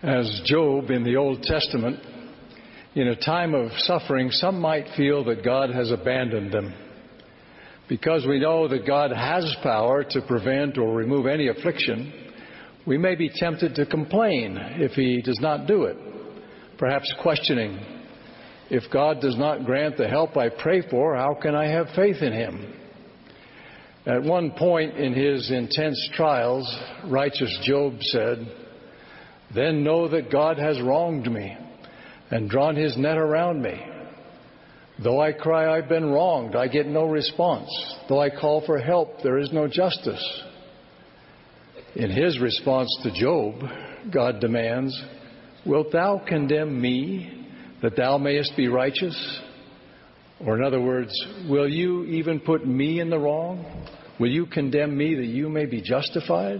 As Job in the Old Testament, in a time of suffering, some might feel that God has abandoned them. Because we know that God has power to prevent or remove any affliction, we may be tempted to complain if He does not do it, perhaps questioning, if God does not grant the help I pray for, how can I have faith in Him? At one point in his intense trials, righteous Job said, "Then know that God has wronged me and drawn His net around me. Though I cry, I've been wronged, I get no response. Though I call for help, there is no justice." In His response to Job, God demands, "Wilt thou condemn me, that thou mayest be righteous?" Or in other words, will you even put me in the wrong? Will you condemn me that you may be justified?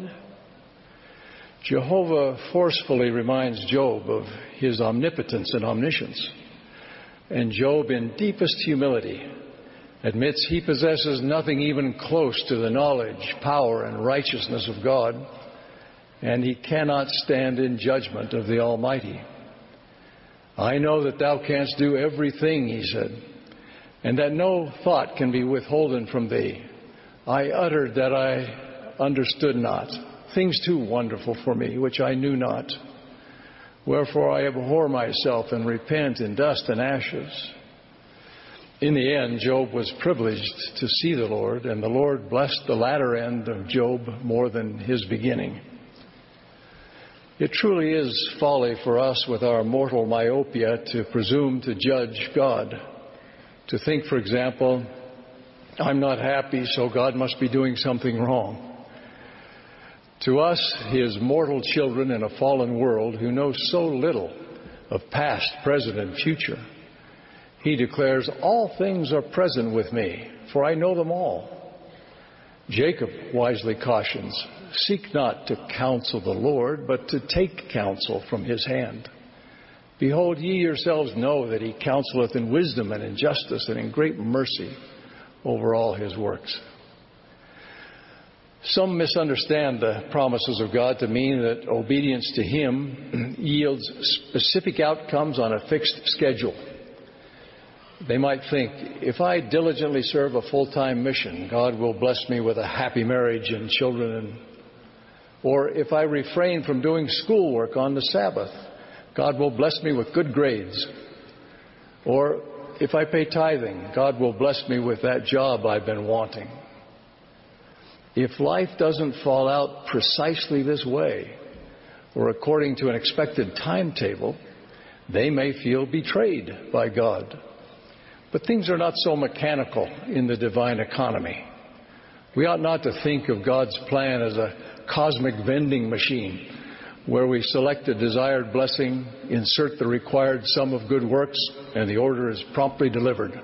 Jehovah forcefully reminds Job of His omnipotence and omniscience. And Job, in deepest humility, admits he possesses nothing even close to the knowledge, power, and righteousness of God, and he cannot stand in judgment of the Almighty. "I know that thou canst do everything," he said, "and that no thought can be withholden from thee. I uttered that I understood not, things too wonderful for me, which I knew not. Wherefore I abhor myself and repent in dust and ashes." In the end, Job was privileged to see the Lord, and the Lord blessed the latter end of Job more than his beginning. It truly is folly for us with our mortal myopia to presume to judge God. To think, for example, I'm not happy, so God must be doing something wrong. To us, His mortal children in a fallen world who know so little of past, present, and future, He declares, "All things are present with me, for I know them all." Jacob wisely cautions, "Seek not to counsel the Lord, but to take counsel from His hand. Behold, ye yourselves know that He counseleth in wisdom and in justice and in great mercy over all His works." Some misunderstand the promises of God to mean that obedience to Him yields specific outcomes on a fixed schedule. They might think, if I diligently serve a full-time mission, God will bless me with a happy marriage and children. Or if I refrain from doing schoolwork on the Sabbath, God will bless me with good grades. Or if I pay tithing, God will bless me with that job I've been wanting. If life doesn't fall out precisely this way, or according to an expected timetable, they may feel betrayed by God. But things are not so mechanical in the divine economy. We ought not to think of God's plan as a cosmic vending machine where we select a desired blessing, insert the required sum of good works, and the order is promptly delivered.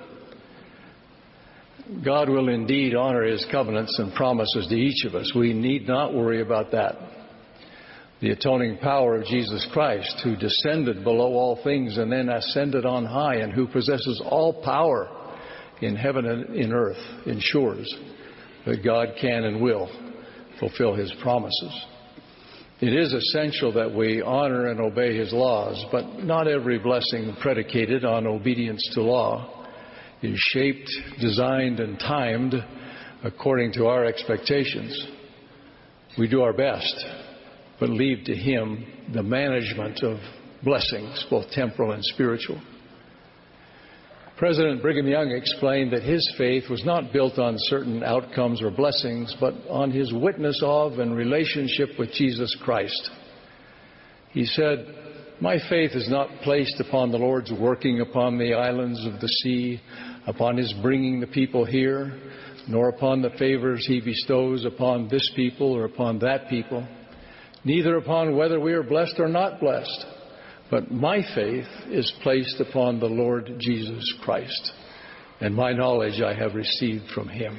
God will indeed honor His covenants and promises to each of us. We need not worry about that. The atoning power of Jesus Christ, who descended below all things and then ascended on high, and who possesses all power in heaven and in earth, ensures that God can and will fulfill His promises. It is essential that we honor and obey His laws, but not every blessing predicated on obedience to law is shaped, designed, and timed according to our expectations. We do our best, but leave to Him the management of blessings, both temporal and spiritual. President Brigham Young explained that his faith was not built on certain outcomes or blessings, but on his witness of and relationship with Jesus Christ. He said, "My faith is not placed upon the Lord's working upon the islands of the sea, upon His bringing the people here, nor upon the favors He bestows upon this people or upon that people, neither upon whether we are blessed or not blessed. But my faith is placed upon the Lord Jesus Christ, and my knowledge I have received from Him."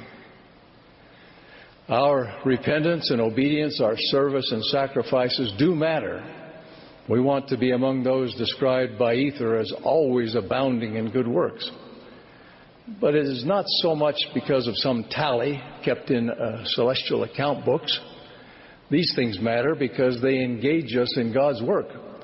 Our repentance and obedience, our service and sacrifices do matter. We want to be among those described by Ether as always abounding in good works. But it is not so much because of some tally kept in celestial account books. These things matter because they engage us in God's work.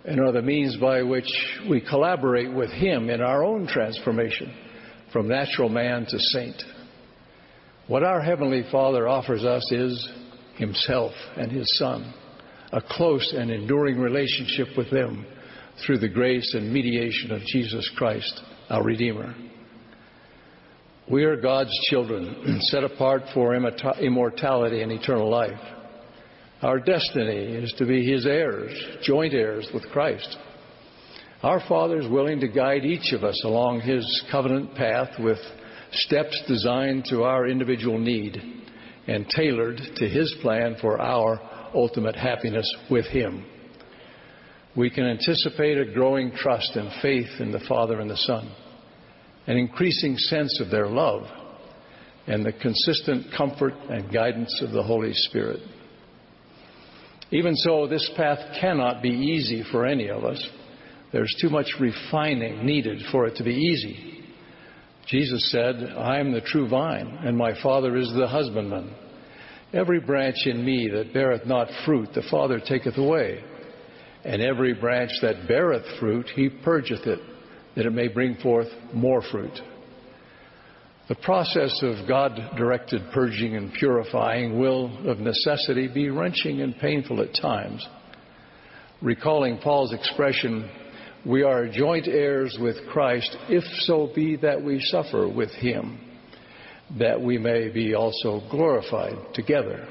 and are the means by which we collaborate with Him in our own transformation from natural man to saint. What our Heavenly Father offers us is Himself and His Son, a close and enduring relationship with them through the grace and mediation of Jesus Christ, our Redeemer. We are God's children, set apart for immortality and eternal life. Our destiny is to be His heirs, joint heirs with Christ. Our Father is willing to guide each of us along His covenant path with steps designed to our individual need and tailored to His plan for our ultimate happiness with Him. We can anticipate a growing trust and faith in the Father and the Son, an increasing sense of their love, and the consistent comfort and guidance of the Holy Spirit. Even so, this path cannot be easy for any of us. There's too much refining needed for it to be easy. Jesus said, "I am the true vine, and my Father is the husbandman. Every branch in me that beareth not fruit, the Father taketh away. And every branch that beareth fruit, He purgeth it, that it may bring forth more fruit." The process of God-directed purging and purifying will, of necessity, be wrenching and painful at times. Recalling Paul's expression, "We are joint heirs with Christ, if so be that we suffer with Him, that we may be also glorified together."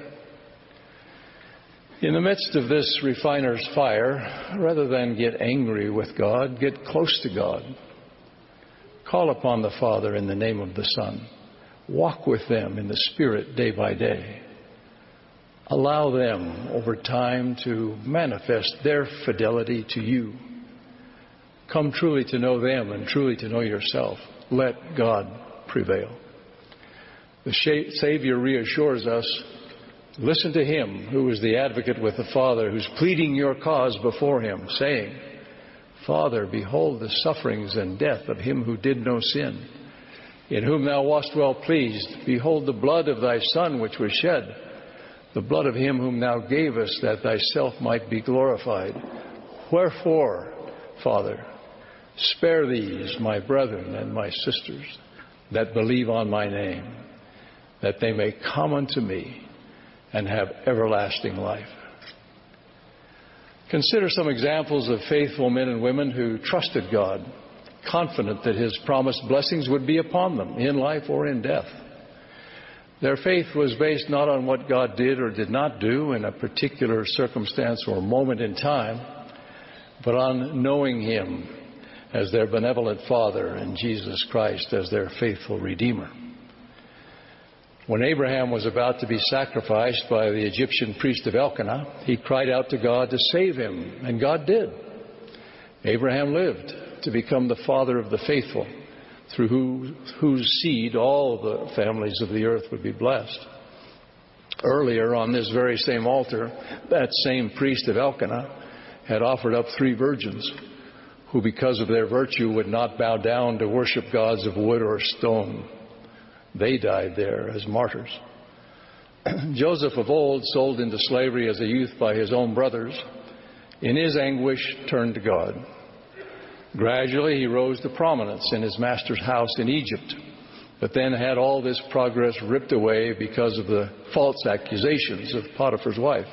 In the midst of this refiner's fire, rather than get angry with God, get close to God. Call upon the Father in the name of the Son. Walk with them in the Spirit day by day. Allow them over time to manifest their fidelity to you. Come truly to know them and truly to know yourself. Let God prevail. The Savior reassures us, listen to Him who is the advocate with the Father, who's pleading your cause before Him, saying, "Father, behold the sufferings and death of Him who did no sin, in whom thou wast well pleased. Behold the blood of thy Son which was shed, the blood of Him whom thou gavest, that thyself might be glorified. Wherefore, Father, spare these my brethren and my sisters that believe on my name, that they may come unto me and have everlasting life." Consider some examples of faithful men and women who trusted God, confident that His promised blessings would be upon them in life or in death. Their faith was based not on what God did or did not do in a particular circumstance or moment in time, but on knowing Him as their benevolent Father and Jesus Christ as their faithful Redeemer. When Abraham was about to be sacrificed by the Egyptian priest of Elkanah, he cried out to God to save him, and God did. Abraham lived to become the father of the faithful, through whose seed all the families of the earth would be blessed. Earlier on this very same altar, that same priest of Elkanah had offered up 3 virgins who, because of their virtue, would not bow down to worship gods of wood or stone. They died there as martyrs. Joseph of old, sold into slavery as a youth by his own brothers, in his anguish turned to God. Gradually he rose to prominence in his master's house in Egypt, but then had all this progress ripped away because of the false accusations of Potiphar's wife.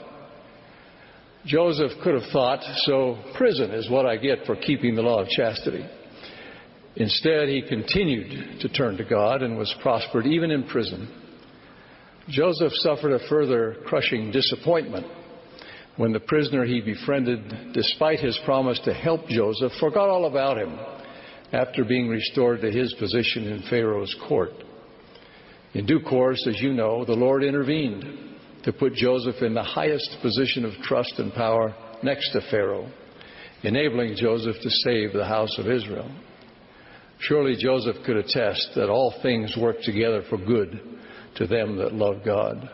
Joseph could have thought, so prison is what I get for keeping the law of chastity. Instead, he continued to turn to God and was prospered even in prison. Joseph suffered a further crushing disappointment when the prisoner he befriended, despite his promise to help Joseph, forgot all about him after being restored to his position in Pharaoh's court. In due course, as you know, the Lord intervened to put Joseph in the highest position of trust and power next to Pharaoh, enabling Joseph to save the house of Israel. Surely Joseph could attest that all things work together for good to them that love God.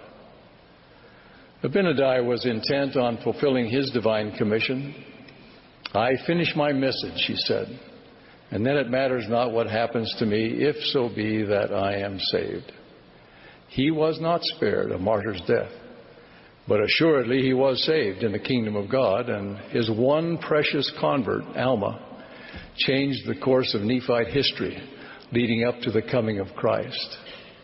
Abinadi was intent on fulfilling his divine commission. "I finish my message," he said, "and then it matters not what happens to me, if so be that I am saved." He was not spared a martyr's death. But assuredly he was saved in the kingdom of God, and his one precious convert, Alma, changed the course of Nephite history leading up to the coming of Christ.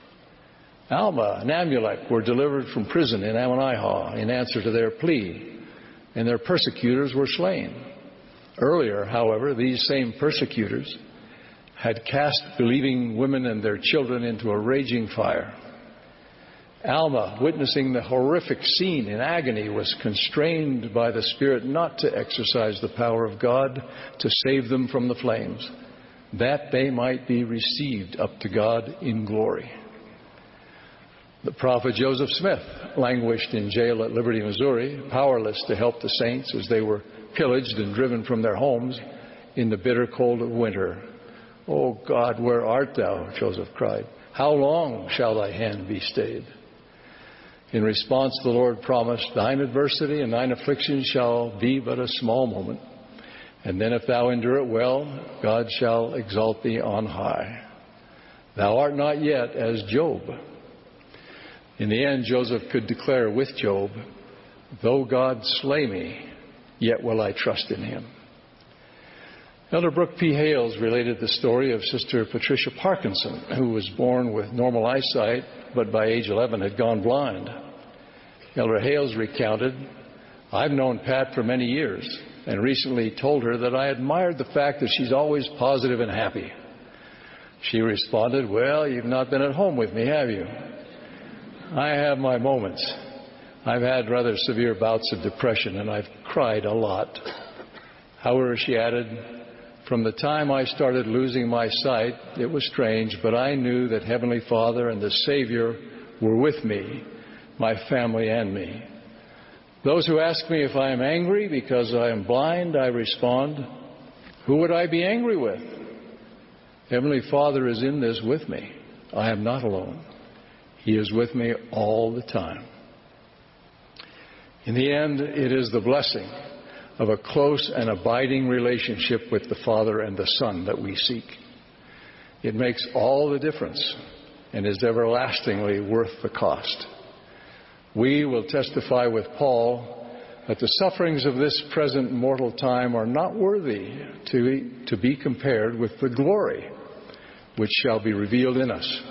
Alma and Amulek were delivered from prison in Ammonihah in answer to their plea, and their persecutors were slain. Earlier, however, these same persecutors had cast believing women and their children into a raging fire. Alma, witnessing the horrific scene in agony, was constrained by the Spirit not to exercise the power of God to save them from the flames, that they might be received up to God in glory. The prophet Joseph Smith languished in jail at Liberty, Missouri, powerless to help the saints as they were pillaged and driven from their homes in the bitter cold of winter. "O God, where art thou?" Joseph cried. "How long shall thy hand be stayed?" In response, the Lord promised, "Thine adversity and thine affliction shall be but a small moment. And then if thou endure it well, God shall exalt thee on high. Thou art not yet as Job." In the end, Joseph could declare with Job, "Though God slay me, yet will I trust in him." Elder Brooke P. Hales related the story of Sister Patricia Parkinson, who was born with normal eyesight, but by age 11 had gone blind. Elder Hales recounted, "I've known Pat for many years and recently told her that I admired the fact that she's always positive and happy. She responded, 'Well, you've not been at home with me, have you?' I have my moments. I've had rather severe bouts of depression and I've cried a lot. However," she added, "from the time I started losing my sight, it was strange, but I knew that Heavenly Father and the Savior were with me, my family and me. Those who ask me if I am angry because I am blind, I respond, who would I be angry with? Heavenly Father is in this with me. I am not alone. He is with me all the time." In the end, it is the blessing of a close and abiding relationship with the Father and the Son that we seek. It makes all the difference and is everlastingly worth the cost. We will testify with Paul that the sufferings of this present mortal time are not worthy to be compared with the glory which shall be revealed in us.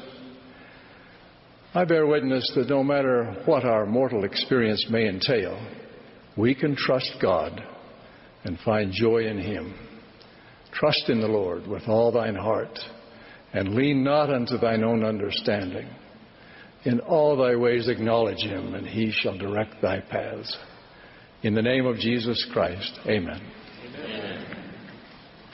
I bear witness that no matter what our mortal experience may entail, we can trust God and find joy in Him. Trust in the Lord with all thine heart, and lean not unto thine own understanding. In all thy ways acknowledge Him, and He shall direct thy paths. In the name of Jesus Christ, amen.